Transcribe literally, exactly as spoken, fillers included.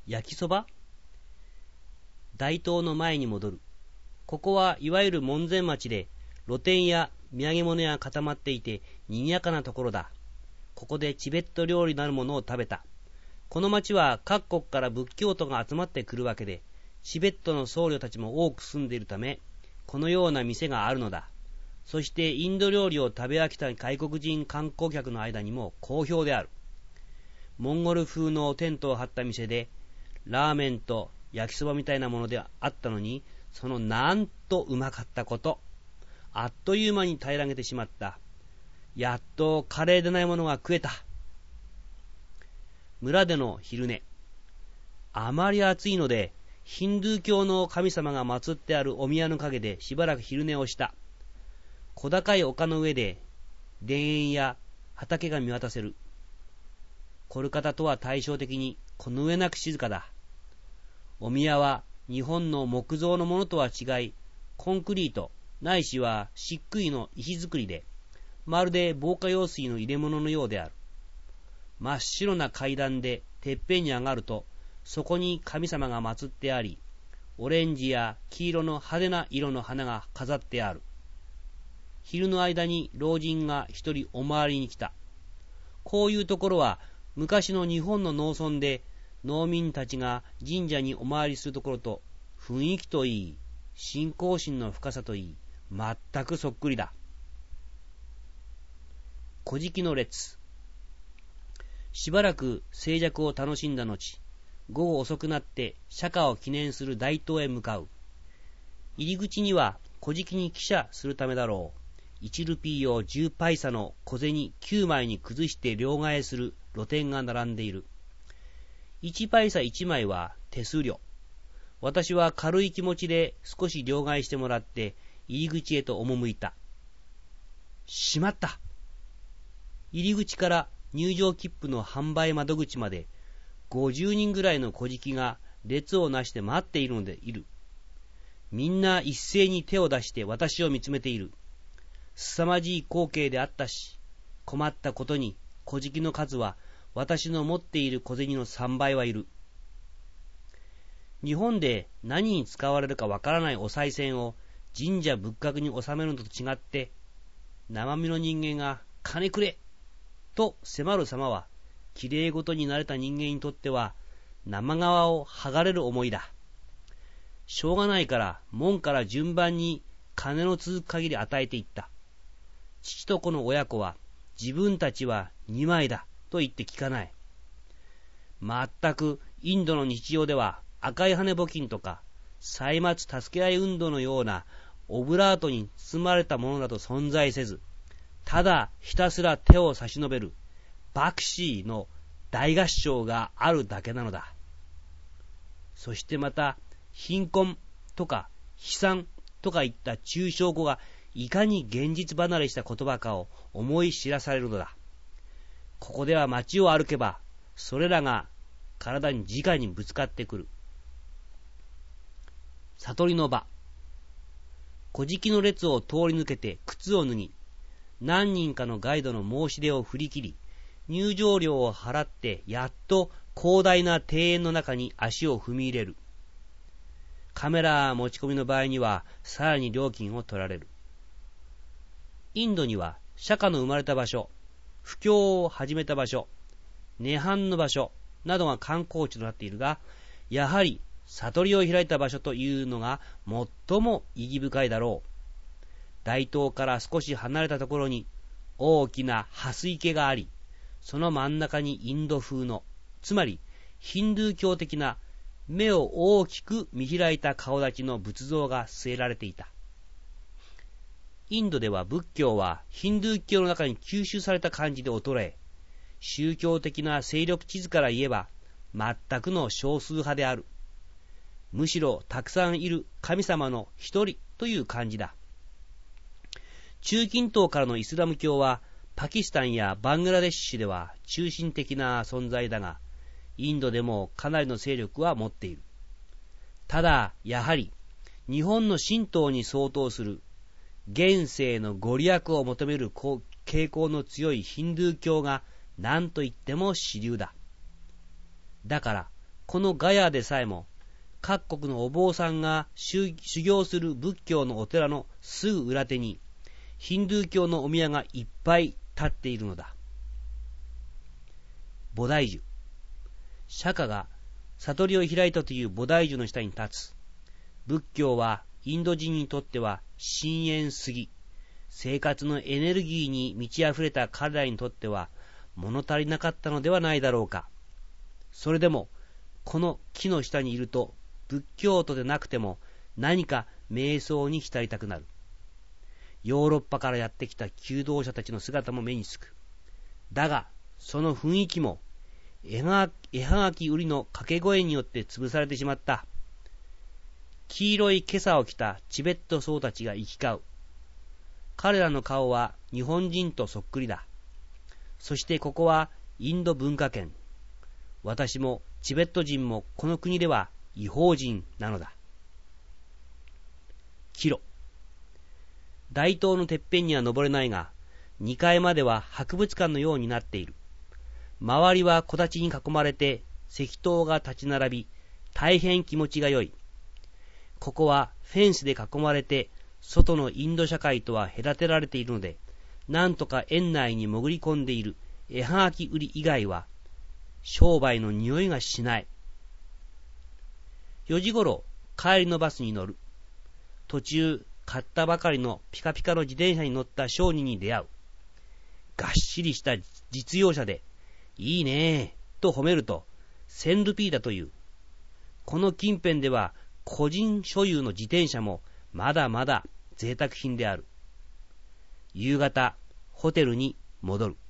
焼きそば？大東の前に戻る。ここはいわゆる門前町で、露店や土産物屋が固まっていて賑やかなところだ。ここでチベット料理なるものを食べた。この町は各国から仏教徒が集まってくるわけで、チベットの僧侶たちも多く住んでいるため、このような店があるのだ。そしてインド料理を食べ飽きた外国人観光客の間にも好評である。モンゴル風のテントを張った店で、ラーメンと焼きそばみたいなものであったのに、そのなんとうまかったこと。あっという間に平らげてしまった。やっとカレーでないものが食えた。村での昼寝。あまり暑いので、ヒンドゥー教の神様が祀ってあるお宮の陰でしばらく昼寝をした。小高い丘の上で田園や畑が見渡せる。コルカタとは対照的にこの上なく静かだ。お宮は日本の木造のものとは違い、コンクリートないしは漆喰の石造りで、まるで防火用水の入れ物のようである。真っ白な階段でてっぺんに上がると、そこに神様が祀ってあり、オレンジや黄色の派手な色の花が飾ってある。昼の間に老人が一人お参りに来た。こういうところは昔の日本の農村で農民たちが神社にお参りするところと雰囲気といい、信仰心の深さといい、全くそっくりだ。古事記の列。しばらく静寂を楽しんだ後、午後遅くなって釈迦を記念する大塔へ向かう。入り口には古事記に帰社するためだろう。いちルピーをじゅうパイサの小銭きゅうまいに崩して両替する露店が並んでいる。いちパイサいちまいは手数料。私は軽い気持ちで少し両替してもらって入り口へと赴いた。しまった。入り口から入場切符の販売窓口までごじゅうにんぐらいの小じが列をなして待っているのでいる。みんな一斉に手を出して私を見つめている。凄まじい光景であったし、困ったことに小じの数は私の持っている小銭のさんばいはいる。日本で何に使われるかわからないお賽銭を神社仏閣に納めるのと違って、生身の人間が金くれと迫る様は、きれいごとになれた人間にとっては生皮を剥がれる思いだ。しょうがないから門から順番に金の続く限り与えていった。父と子の親子は自分たちはにまいだと言って聞かない。まったくインドの日常では赤い羽募金とか歳末助け合い運動のようなオブラートに包まれたものなど存在せず、ただひたすら手を差し伸べるバクシーの大合唱があるだけなのだ。そしてまた貧困とか悲惨とかいった抽象語がいかに現実離れした言葉かを思い知らされるのだ。ここでは街を歩けばそれらが体に直にぶつかってくる。悟りの場。古事記の列を通り抜けて靴を脱ぎ、何人かのガイドの申し出を振り切り、入場料を払ってやっと広大な庭園の中に足を踏み入れる。カメラ持ち込みの場合にはさらに料金を取られる。インドには釈迦の生まれた場所、布教を始めた場所、涅槃の場所などが観光地となっているが、やはり悟りを開いた場所というのが最も意義深いだろう。大塔から少し離れたところに大きな蓮池があり、その真ん中にインド風の、つまりヒンドゥー教的な目を大きく見開いた顔立ちの仏像が据えられていた。インドでは仏教はヒンドゥー教の中に吸収された感じで衰え、宗教的な勢力地図から言えば全くの少数派である。むしろたくさんいる神様の一人という感じだ。中近東からのイスラム教はパキスタンやバングラデシュでは中心的な存在だが、インドでもかなりの勢力は持っている。ただやはり日本の神道に相当する現世のご利益を求める傾向の強いヒンドゥー教が何と言っても主流だ。だからこのガヤでさえも、各国のお坊さんが修行する仏教のお寺のすぐ裏手に、ヒンドゥー教のお宮がいっぱい立っているのだ。菩提樹。釈迦が悟りを開いたという菩提樹の下に立つ。仏教はインド人にとっては深遠すぎ、生活のエネルギーに満ち溢れた彼らにとっては物足りなかったのではないだろうか。それでも、この木の下にいると、仏教徒でなくても何か瞑想に浸りたくなる。ヨーロッパからやってきた求道者たちの姿も目につく。だが、その雰囲気も、絵はがき売りの掛け声によって潰されてしまった。黄色い袈裟を着たチベット僧たちが行き交う。彼らの顔は日本人とそっくりだ。そしてここはインド文化圏。私もチベット人もこの国では異邦人なのだ。キロ。大塔のてっぺんには登れないが、にかいまでは博物館のようになっている。周りは木立に囲まれて石塔が立ち並び、大変気持ちが良い。ここはフェンスで囲まれて、外のインド社会とは隔てられているので、なんとか園内に潜り込んでいる絵はがき売り以外は、商売の匂いがしない。よじごろ、帰りのバスに乗る。途中、買ったばかりのピカピカの自転車に乗った商人に出会う。がっしりした実用車で、いいねぇ、と褒めると、せんルピーだという。この近辺では、個人所有の自転車も、まだまだ贅沢品である。夕方、ホテルに戻る。